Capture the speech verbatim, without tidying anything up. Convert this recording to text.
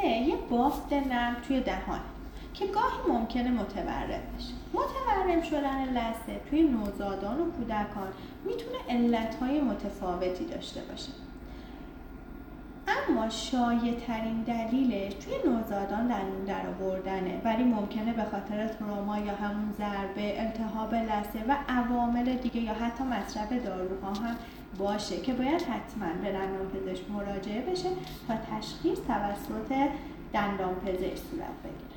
لثه یه بافت نرم توی دهان که گاهی ممکنه متورم بشه. متورم شدن لثه توی نوزادان و کودکان میتونه علتهای متفاوتی داشته باشه. اما شایع ترین دلیلش توی نوزادان دندون درآوردنه، ولی ممکنه به خاطر تروما یا همون ضربه، التهاب لثه و عوامل دیگه یا حتی مصرف داروها هم باشه که باید حتما به دندانپزشک مراجعه بشه تا تشخیص توسط دندانپزشک صورت بگیره.